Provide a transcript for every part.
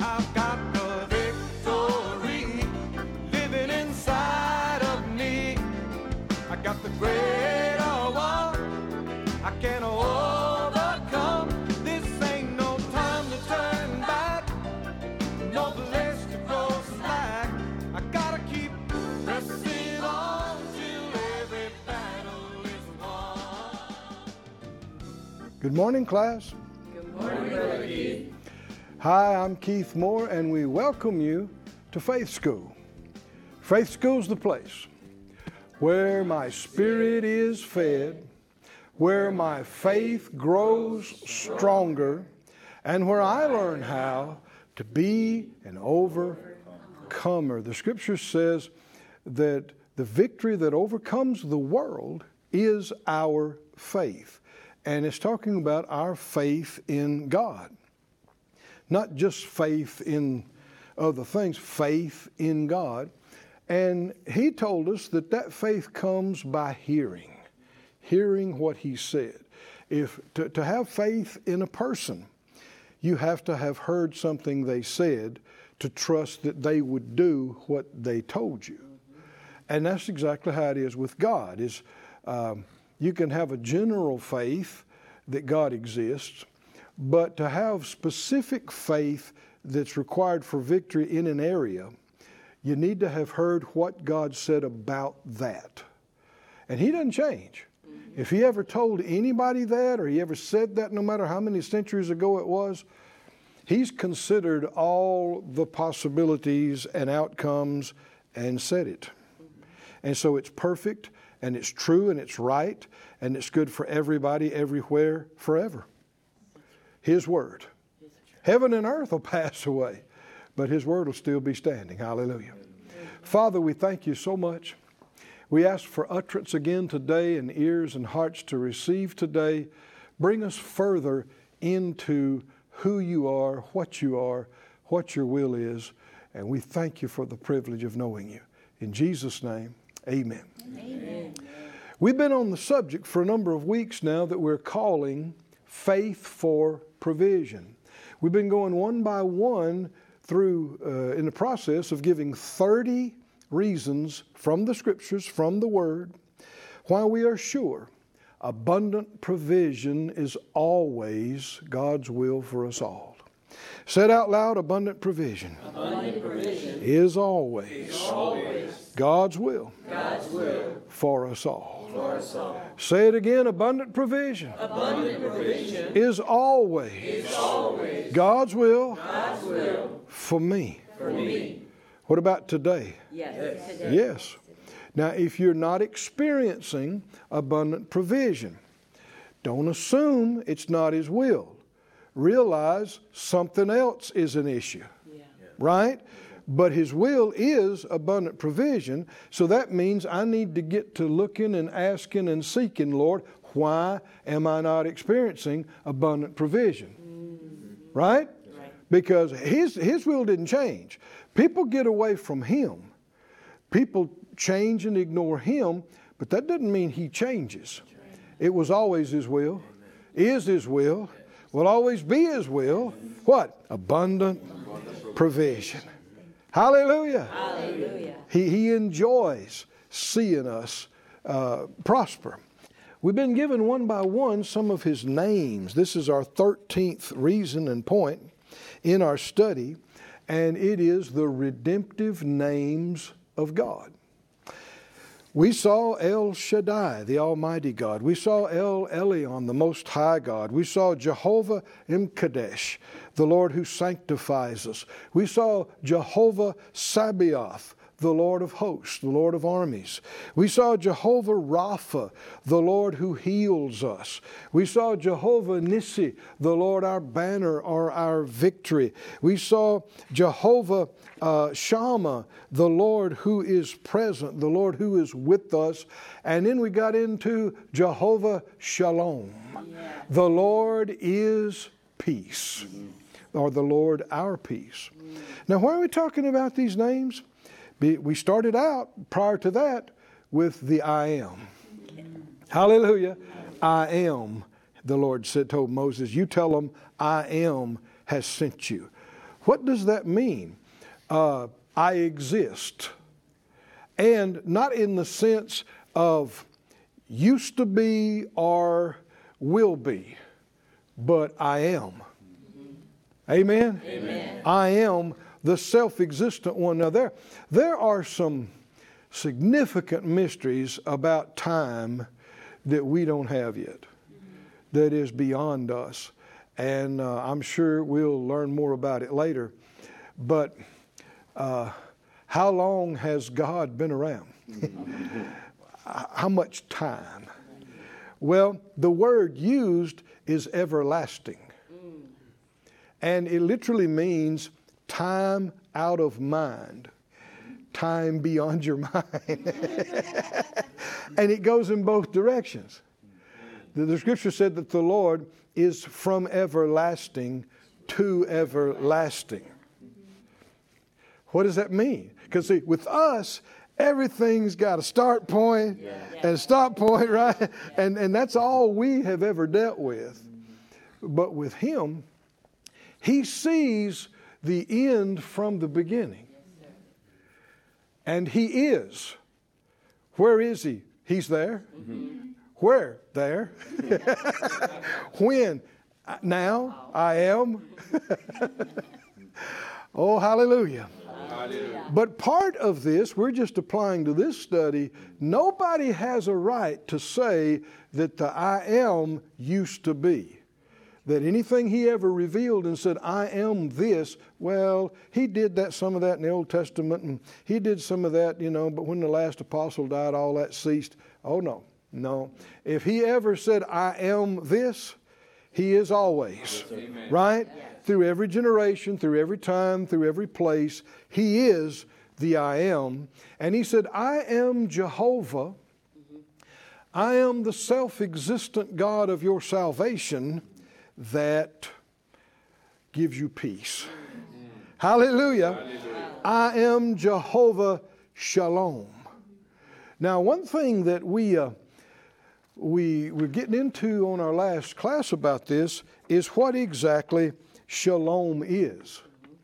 I've got the victory living inside of me. I got the greater one. I can overcome. This ain't no time to turn back. No place to go slack. I gotta keep pressing on till every battle is won. Good morning, class. Good morning, Brother Keith. Hi, I'm Keith Moore, and we welcome you to Faith School. Faith School's the place where my spirit is fed, where my faith grows stronger, and where I learn how to be an overcomer. The scripture says that the victory that overcomes the world is our faith. And it's talking about our faith in God. Not just faith in other things, faith in God. And he told us that that faith comes by hearing what he said. If to have faith in a person, you have to have heard something they said to trust that they would do what they told you. And that's exactly how it is with God. You can have a general faith that God exists, but to have specific faith that's required for victory in an area, you need to have heard what God said about that. And he doesn't change. If he ever told anybody that, or he ever said that, no matter how many centuries ago it was, he's considered all the possibilities and outcomes and said it. And so it's perfect, and it's true, and it's right, and it's good for everybody, everywhere, forever. His word. Heaven and earth will pass away, but his word will still be standing. Hallelujah. Father, we thank you so much. We ask for utterance again today, and ears and hearts to receive today. Bring us further into who you are, what your will is, and we thank you for the privilege of knowing you. In Jesus' name, amen. Amen. We've been on the subject for a number of weeks now that we're calling faith for provision. We've been going one by one through in the process of giving 30 reasons from the scriptures, from the word, why we are sure abundant provision is always God's will for us all. Said out loud, abundant provision, is always God's will, for us all. Say it again, abundant provision, is always God's will, for me. What about today? Yes. Now, if you're not experiencing abundant provision, don't assume it's not his will. Realize something else is an issue, right? But his will is abundant provision, so that means I need to get to looking and asking and seeking, Lord, why am I not experiencing abundant provision? Right? Because his will didn't change. People get away from him. People change and ignore him, but that doesn't mean he changes. It was always his will, is his will, will always be his will. What? Abundant provision. Hallelujah. Hallelujah. He enjoys seeing us prosper. We've been given one by one some of his names. This is our 13th reason and point in our study, and it is the redemptive names of God. We saw El Shaddai, the Almighty God. We saw El Elyon, the Most High God. We saw Jehovah M'Kadesh, the Lord who sanctifies us. We saw Jehovah Sabaoth, the Lord of hosts, the Lord of armies. We saw Jehovah Rapha, the Lord who heals us. We saw Jehovah Nissi, the Lord our banner or our victory. We saw Jehovah Shammah, the Lord who is present, the Lord who is with us. And then we got into Jehovah Shalom. The Lord is peace, or the Lord our peace. Now, why are we talking about these names? We started out prior to that with the I am. Hallelujah. I am, the Lord told Moses, you tell them I am has sent you. What does that mean? I exist. And not in the sense of used to be or will be, but I am. Amen? Amen. I am the self-existent one. Now there are some significant mysteries about time that we don't have yet, that is beyond us. And I'm sure we'll learn more about it later. But how long has God been around? How much time? Well, the word used is everlasting. And it literally means time out of mind. Time beyond your mind. And it goes in both directions. The scripture said that the Lord is from everlasting to everlasting. What does that mean? Because see, with us, everything's got a start point and a stop point, right? And that's all we have ever dealt with. But with Him, He sees the end from the beginning. And He is. Where is He? He's there. Where? There. When? Now. I am. Oh, hallelujah. But part of this, we're just applying to this study, nobody has a right to say that the I am used to be. That anything He ever revealed and said, I am this, well, He did that, some of that in the Old Testament, and He did some of that, but when the last apostle died, all that ceased. Oh, no. If He ever said, I am this, He is always. Amen. Right? Yes. Through every generation, through every time, through every place, He is the I am. And He said, I am Jehovah. I am the self-existent God of your salvation that gives you peace. Hallelujah. Hallelujah. I am Jehovah Shalom. Now, one thing that we were getting into on our last class about this is what exactly shalom is.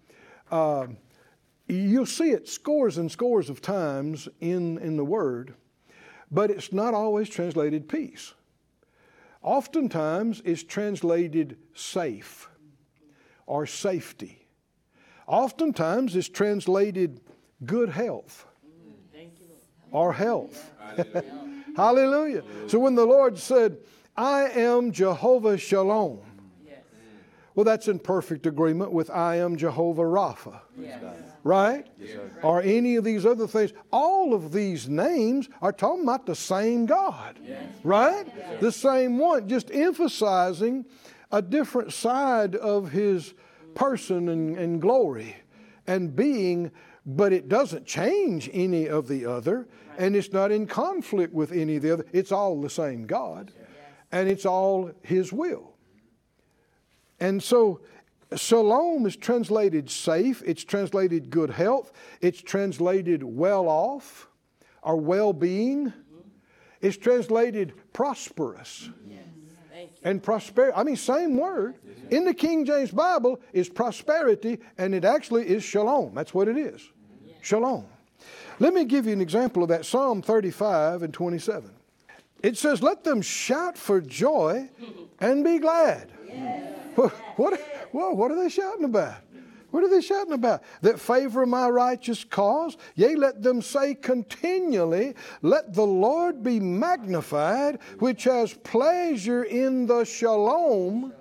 You'll see it scores and scores of times in the Word, but it's not always translated peace. Oftentimes it's translated safe or safety. Oftentimes it's translated good health or health. Hallelujah. So when the Lord said, I am Jehovah Shalom, well, that's in perfect agreement with I am Jehovah Rapha. Yes. Right? Yes, or any of these other things. All of these names are talking about the same God. Yes. Right? Yes. The same one, just emphasizing a different side of His person and glory and being, but it doesn't change any of the other, and it's not in conflict with any of the other. It's all the same God, and it's all His will. And so shalom is translated safe, it's translated good health, it's translated well off or well-being, it's translated prosperous. And prosperity, same word. In the King James Bible is prosperity, and it actually is shalom. That's what it is. Shalom. Let me give you an example of that. Psalm 35 and 27. It says, let them shout for joy and be glad. What are they shouting about? What are they shouting about? That favor my righteous cause? Yea, let them say continually, let the Lord be magnified, which has pleasure in the shalom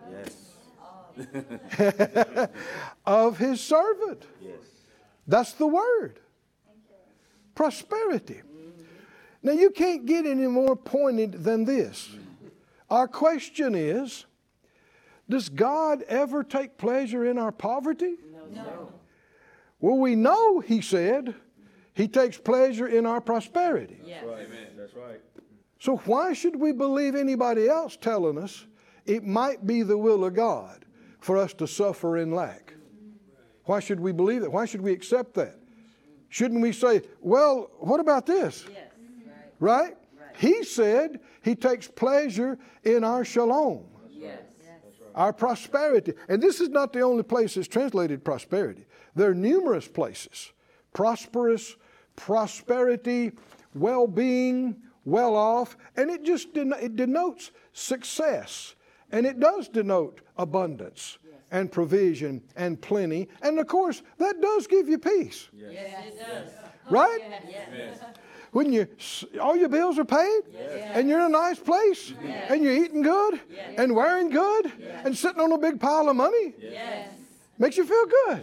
of His servant. Yes. That's the word. Prosperity. Now, you can't get any more pointed than this. Our question is, does God ever take pleasure in our poverty? No. Well, we know, He said, He takes pleasure in our prosperity. Yes. That's right. Amen. That's right. So why should we believe anybody else telling us it might be the will of God for us to suffer in lack? Why should we believe that? Why should we accept that? Shouldn't we say, well, what about this? Yes. Right? He said He takes pleasure in our shalom. Yes. Our prosperity. And this is not the only place it's translated prosperity. There are numerous places. Prosperous, prosperity, well-being, well-off. And it just it denotes success. And it does denote abundance and provision and plenty. And of course, that does give you peace. Yes, it does. Right? Yes. When all your bills are paid, and you're in a nice place, and you're eating good, and wearing good, and sitting on a big pile of money, makes you feel good.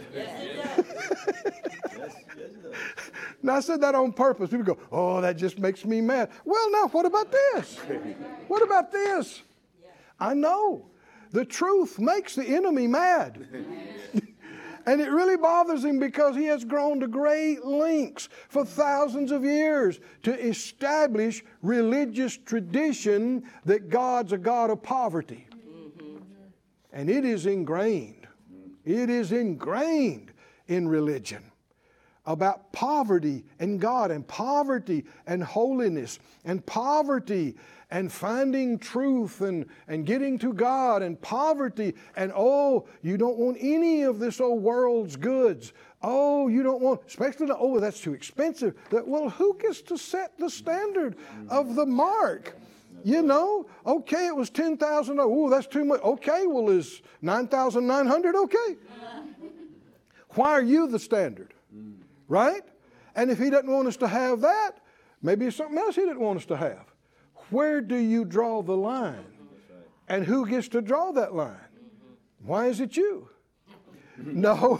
Now, I said that on purpose. People go, oh, that just makes me mad. Well, now, what about this? What about this? I know. The truth makes the enemy mad. And it really bothers him because he has grown to great lengths for thousands of years to establish religious tradition that God's a God of poverty. And it is ingrained. It is ingrained in religion about poverty and God, and poverty and holiness, and poverty and finding truth and getting to God, and poverty, and oh, you don't want any of this old world's goods. Oh, you don't want, especially, oh, that's too expensive. Well, who gets to set the standard of the mark? You know, okay, it was $10,000. Oh, that's too much. Okay, well, is $9,900 okay? Why are you the standard? Right? And if he doesn't want us to have that, maybe it's something else he didn't want us to have. Where do you draw the line? And who gets to draw that line? Why is it you? No.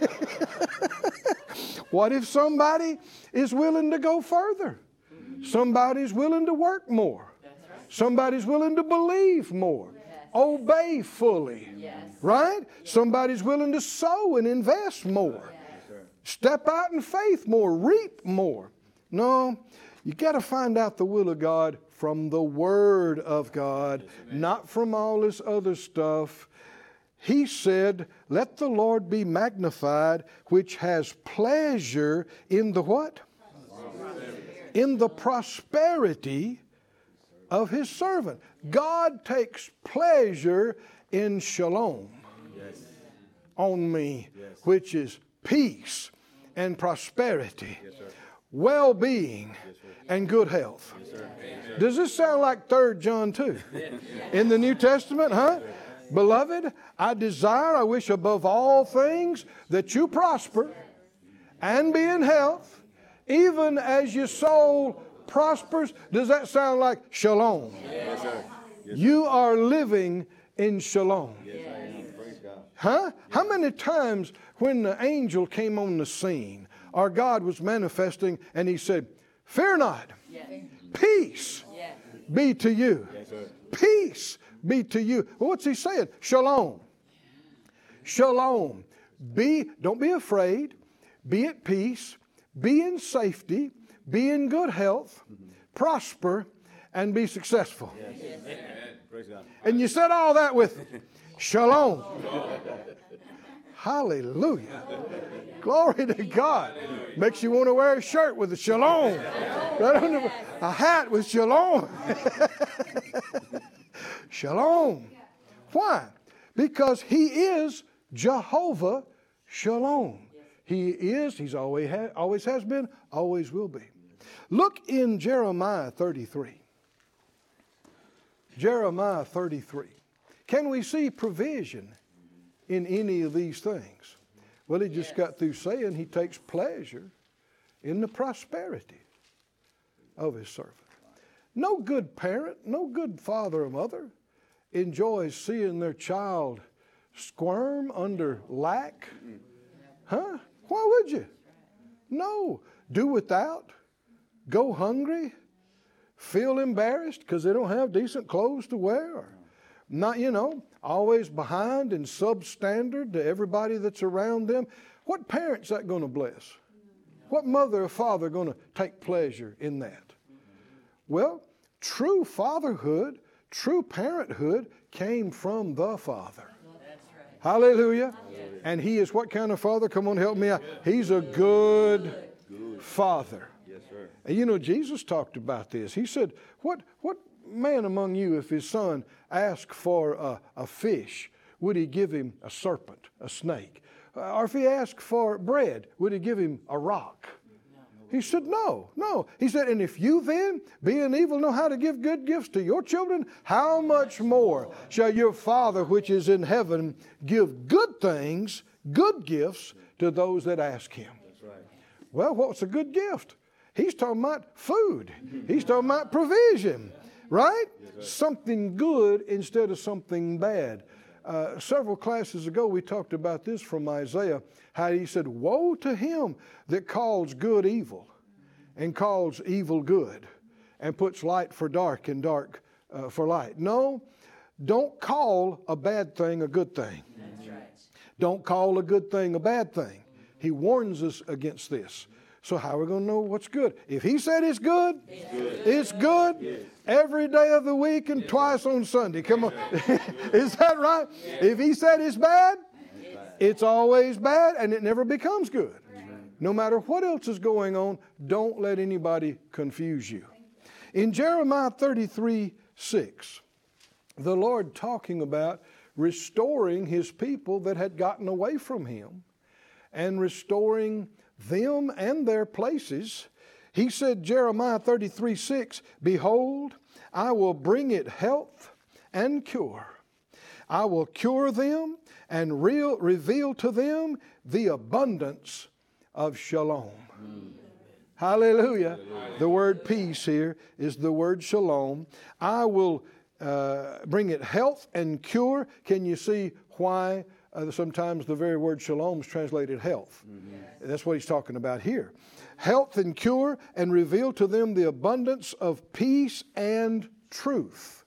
What if somebody is willing to go further? Somebody's willing to work more. Somebody's willing to believe more. Obey fully. Right? Somebody's willing to sow and invest more. Step out in faith more. Reap more. No. You got to find out the will of God from the Word of God, not from all this other stuff. He said, let the Lord be magnified, which has pleasure in the what? In the prosperity of His servant. God takes pleasure in shalom on me, which is peace and prosperity, well-being, and good health. Does this sound like 3 John 2 in the New Testament, huh? Beloved, I wish above all things that you prosper and be in health, even as your soul prospers. Does that sound like shalom? Yes, sir. Yes, you are living in shalom. Yes, I am. Praise God. Huh? How many times when the angel came on the scene, our God was manifesting and He said, fear not, peace be to you. Yes, sir. Peace be to you. Well, what's He saying? Shalom. Shalom. Don't be afraid. Be at peace. Be in safety. Be in good health. Prosper and be successful. Yes. Amen. Praise God. And you said all that with shalom. Hallelujah. Glory to God. Makes you want to wear a shirt with a shalom. A hat with shalom. Shalom. Why? Because He is Jehovah Shalom. He is, He's always has been, always will be. Look in Jeremiah 33. Jeremiah 33. Can we see provision in any of these things? Well, He just got through saying He takes pleasure in the prosperity of His servant. No good parent, no good father or mother enjoys seeing their child squirm under lack. Huh? Why would you? No. Do without. Go hungry. Feel embarrassed because they don't have decent clothes to wear. Or not, always behind and substandard to everybody that's around them. What parent's that going to bless? What mother or father going to take pleasure in that? Well, true fatherhood, true parenthood came from the Father. Hallelujah. And He is what kind of father? Come on, help me out. He's a good father. Yes, sir. And Jesus talked about this. He said, what man among you, if his son asks for a fish, would he give him a serpent, a snake? Or if he asked for bread, would he give him a rock? He said, no. He said, and if you then, being evil, know how to give good gifts to your children, how much more shall your Father which is in heaven give good things, good gifts to those that ask him? That's right. Well, what's a good gift? He's talking about food. He's talking about provision, right? Something good instead of something bad. Several classes ago, we talked about this from Isaiah, how he said, woe to him that calls good evil and calls evil good and puts light for dark and dark for light. No, don't call a bad thing a good thing. That's right. Don't call a good thing a bad thing. He warns us against this. So how are we going to know what's good? If he said it's good, it's good. Yes. Every day of the week and twice on Sunday. Come on. Is that right? If he said it's bad, it's always bad and it never becomes good. No matter what else is going on, don't let anybody confuse you. In Jeremiah 33:6, the Lord talking about restoring his people that had gotten away from him and restoring them and their places. He said, Jeremiah 33:6, behold, I will bring it health and cure. I will cure them and reveal to them the abundance of shalom. Hallelujah. The word peace here is the word shalom. I will bring it health and cure. Can you see why sometimes the very word shalom is translated health? That's what he's talking about here. Health and cure, and reveal to them the abundance of peace and truth.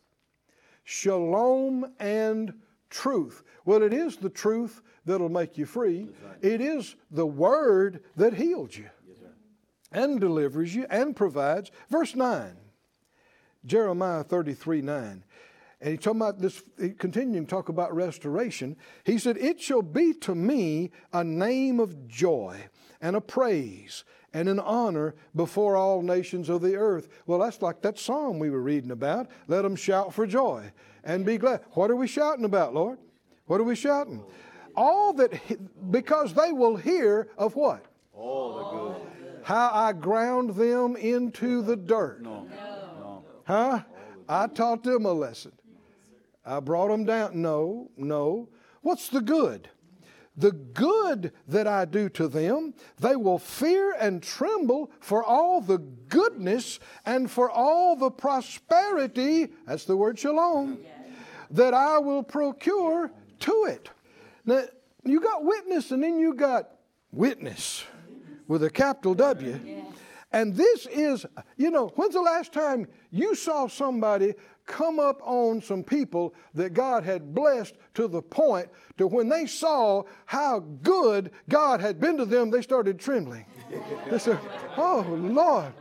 Shalom and truth. Well, it is the truth that'll make you free. It is the word that heals you and delivers you and provides. Verse 9, Jeremiah 33:9. And he's talking about this, continuing to talk about restoration. He said, it shall be to me a name of joy and a praise and an honor before all nations of the earth. Well, that's like that psalm we were reading about. Let them shout for joy and be glad. What are we shouting about, Lord? What are we shouting? All that, because they will hear of what? All the good. How I ground them into the dirt. No. Huh? I taught them a lesson. I brought them down. No. What's the good? The good that I do to them, they will fear and tremble for all the goodness and for all the prosperity, that's the word shalom, that I will procure to it. Now, you got witness and then you got witness with a capital W. And this is, when's the last time you saw somebody come up on some people that God had blessed to the point to when they saw how good God had been to them, they started trembling. They said, oh, Lord.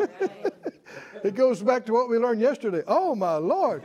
It goes back to what we learned yesterday. Oh, my Lord.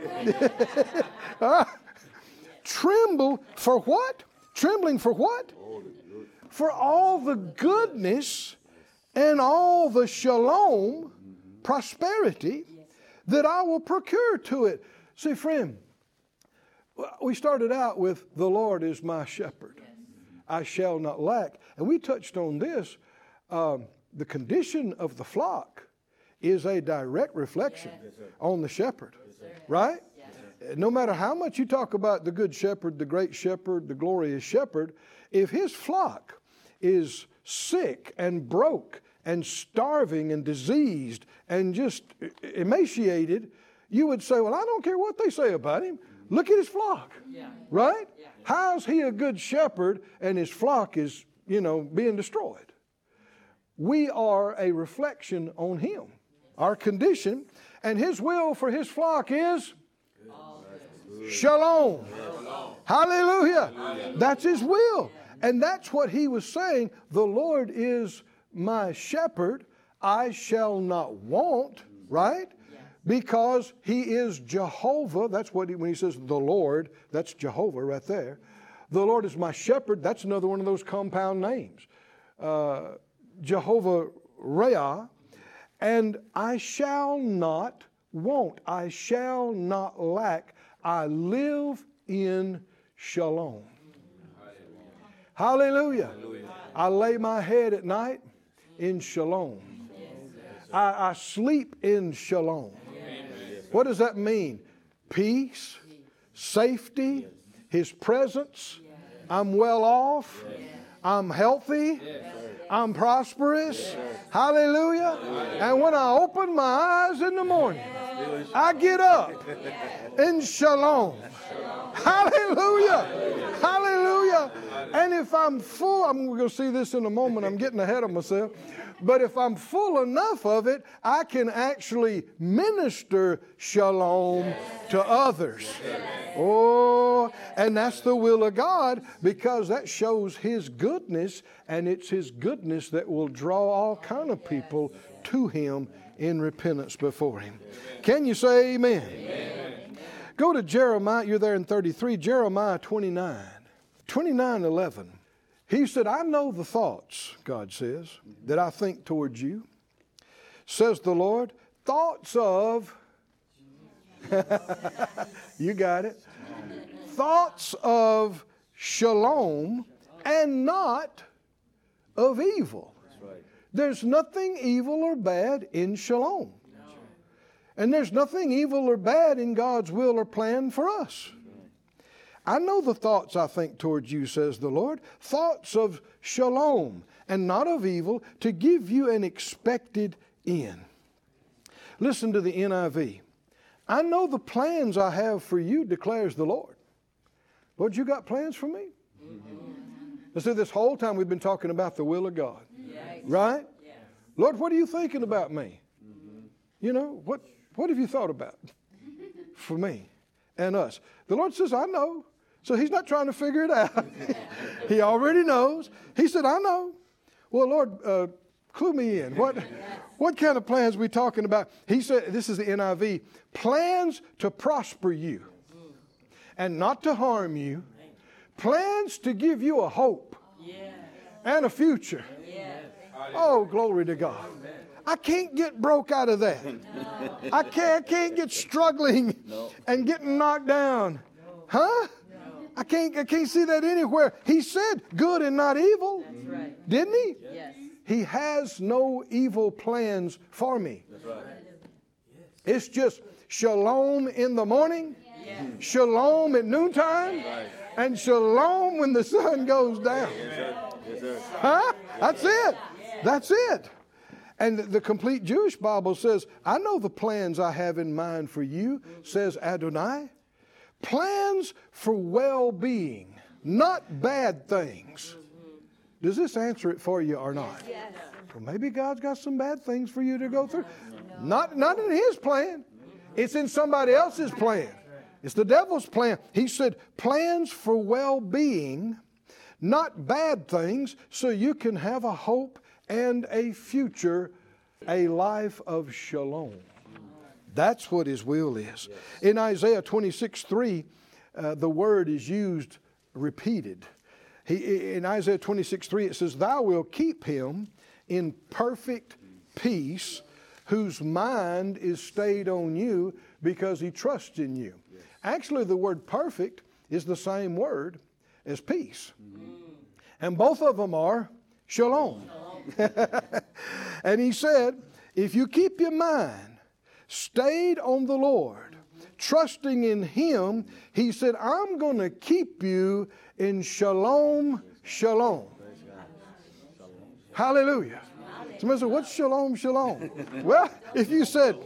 Tremble for what? Trembling for what? For all the goodness and all the shalom, prosperity, that I will procure to it. See, friend, we started out with, the Lord is my shepherd. I shall not lack. And we touched on this. The condition of the flock is a direct reflection on the shepherd. Right? No matter how much you talk about the good shepherd, the great shepherd, the glorious shepherd, if his flock is sick and broke and starving and diseased and just emaciated, you would say, well, I don't care what they say about him. Look at his flock. Right? How's he a good shepherd and his flock is, being destroyed? We are a reflection on him, our condition, and his will for his flock is shalom. Hallelujah. That's his will. And that's what he was saying. The Lord is my shepherd. I shall not want, right? Because he is Jehovah. That's what when he says the Lord, that's Jehovah right there. The Lord is my shepherd. That's another one of those compound names. Jehovah Reah. And I shall not want. I shall not lack. I live in shalom. Hallelujah. I lay my head at night in shalom. I sleep in shalom. What does that mean? Peace, safety, His presence. I'm well off. I'm healthy. I'm prosperous. Hallelujah. And when I open my eyes in the morning, I get up in shalom. Hallelujah. Hallelujah. And if I'm full, I'm going to see this in a moment. I'm getting ahead of myself. But if I'm full enough of it, I can actually minister shalom to others. Oh, and that's the will of God, because that shows His goodness, and it's His goodness that will draw all kind of people to Him in repentance before Him. Can you say amen? Amen. Go to Jeremiah, you're there in 33, Jeremiah 29:11. He said, I know the thoughts, God says, that I think towards you, says the Lord, thoughts of, you got it, thoughts of shalom and not of evil. There's nothing evil or bad in shalom. And there's nothing evil or bad in God's will or plan for us. I know the thoughts I think towards you, says the Lord, thoughts of shalom and not of evil, to give you an expected end. Listen to the NIV. I know the plans I have for you, declares the Lord. Lord, you got plans for me? So this whole time we've been talking about the will of God. Right? Lord, what are you thinking about me? You know, what have you thought about for me and us? The Lord says, I know. So He's not trying to figure it out. He already knows. He said, I know. Well, Lord, clue me in. What kind of plans are we talking about? He said, this is the NIV, plans to prosper you and not to harm you, plans to give you a hope and a future. Oh, glory to God. I can't get broke out of that. I can't get struggling and getting knocked down. Huh? I can't see that anywhere. He said good and not evil. That's right. Didn't He? Yes. He has no evil plans for me. That's right. It's just shalom in the morning, shalom at noontime, and shalom when the sun goes down. Yes, sir. Huh? That's it. That's it. And the complete Jewish Bible says, I know the plans I have in mind for you, says Adonai. Plans for well-being, not bad things. Does this answer it for you or not? Yes. Well, maybe God's got some bad things for you to go through. Not in His plan. It's in somebody else's plan. It's the devil's plan. He said, plans for well-being, not bad things, so you can have a hope and a future, a life of shalom. That's what His will is. In Isaiah 26:3, the word is used repeated. In Isaiah 26:3, it says, Thou wilt keep him in perfect peace, whose mind is stayed on you, because he trusts in you. Actually, the word perfect is the same word as peace. And both of them are shalom. And He said, if you keep your mind stayed on the Lord, trusting in Him, He said, I'm going to keep you in shalom, shalom. Hallelujah. Somebody said, what's shalom, shalom? Well, if you said,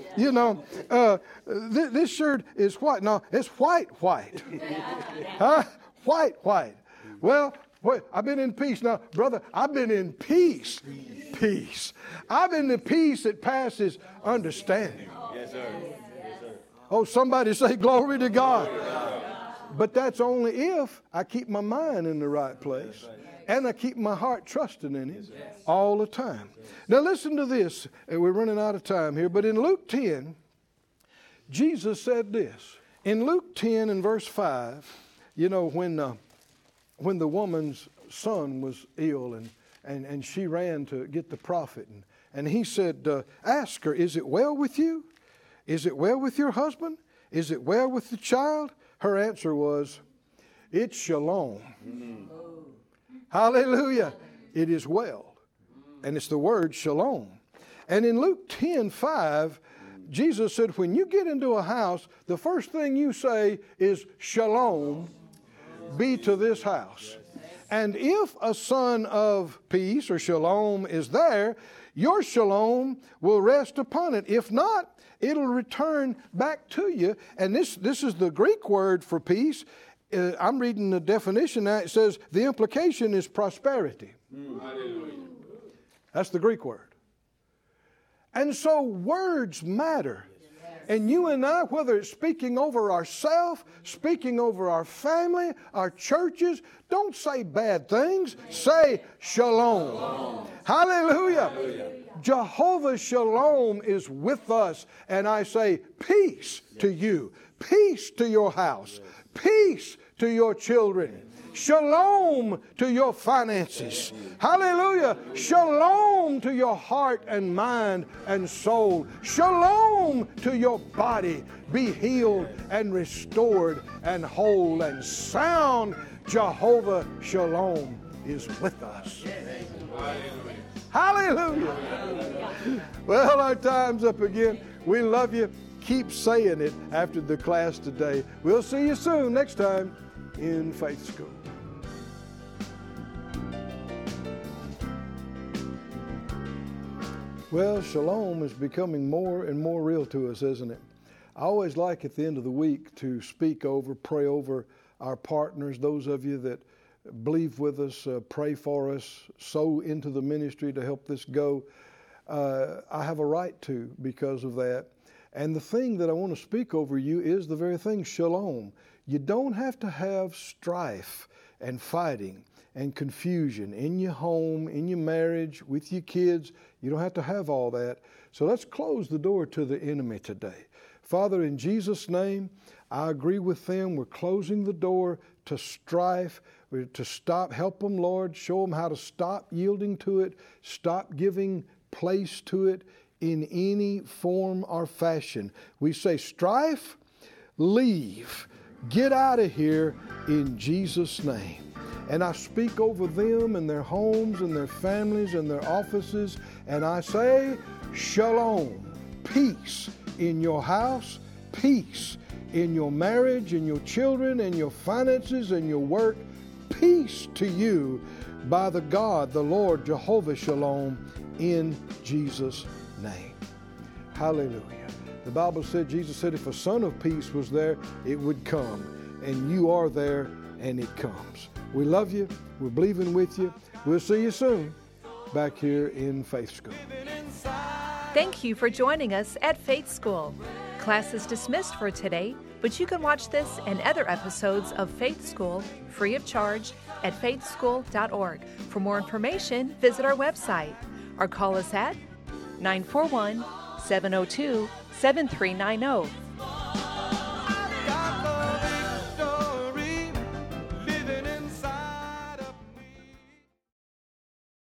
this shirt is white. No, it's white. Huh? White. Well, I've been in peace. Now, brother, I've been in peace. Peace. I've been in peace that passes understanding. Yes, sir. Yes, sir. Oh, somebody say glory to God. But that's only if I keep my mind in the right place and I keep my heart trusting in Him all the time. Now listen to this. We're running out of time here. But in Luke 10, Jesus said this. In Luke 10 and verse 5, when the woman's son was ill and she ran to get the prophet. And he said, ask her, is it well with you? Is it well with your husband? Is it well with the child? Her answer was, It's shalom. Hallelujah. It is well. And it's the word shalom. And in Luke 10:5, Jesus said, when you get into a house, the first thing you say is shalom be to this house. And if a son of peace or shalom is there, your shalom will rest upon it. If not, it'll return back to you. And this is the Greek word for peace. I'm reading the definition now. It says the implication is prosperity. That's the Greek word. And so words matter. And you and I, whether it's speaking over ourselves, speaking over our family, our churches, don't say bad things. Say shalom. Hallelujah. Jehovah Shalom is with us. And I say peace to you. Peace to your house. Peace to your children. Shalom to your finances. Hallelujah. Shalom to your heart and mind and soul. Shalom to your body. Be healed and restored and whole and sound. Jehovah Shalom is with us. Hallelujah. Well, our time's up again. We love you. Keep saying it after the class today. We'll see you soon next time in Faith School. Well, shalom is becoming more and more real to us, isn't it? I always like at the end of the week to speak over, pray over our partners, those of you that believe with us, pray for us, sow into the ministry to help this go. I have a right to because of that. And the thing that I want to speak over you is the very thing, shalom. You don't have to have strife and fighting and confusion in your home, in your marriage, with your kids. You don't have to have all that. So let's close the door to the enemy today. Father, in Jesus' name, I agree with them. We're closing the door to strife, to stop. Help them, Lord. Show them how to stop yielding to it, stop giving place to it in any form or fashion. We say strife, leave. Get out of here in Jesus' name. And I speak over them and their homes and their families and their offices. And I say, shalom, peace in your house, peace in your marriage, in your children, in your finances, in your work. Peace to you by the God, the Lord, Jehovah Shalom, in Jesus' name. Hallelujah. The Bible said, Jesus said, if a son of peace was there, it would come. And you are there, and it comes. We love you. We're believing with you. We'll see you soon back here in Faith School. Thank you for joining us at Faith School. Class is dismissed for today, but you can watch this and other episodes of Faith School free of charge at faithschool.org. For more information, visit our website or call us at 941-702-7390.